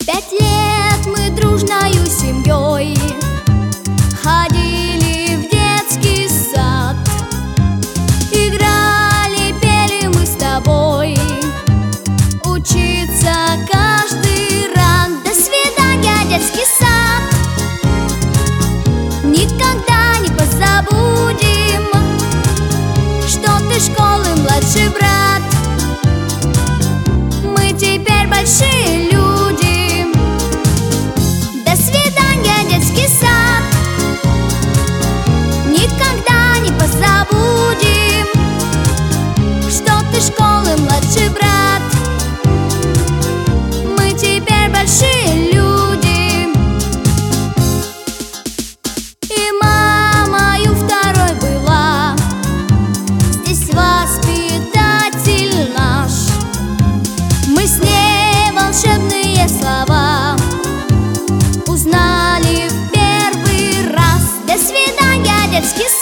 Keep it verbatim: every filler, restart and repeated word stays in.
Пять лет мы дружною семьей ходили в детский сад, играли, пели мы с тобой, учиться каждый раз. До свидания, детский сад, никогда не позабудем, что ты школы младший брат. Мы теперь большие люди. До свидания, детский сад, никогда не позабудем, что ты школы младший брат. Мы теперь большие люди. И мамою второй была здесь воспитатель наш. Мы с ней волшебные слова узнали в первый раз. До свидания, детский сад,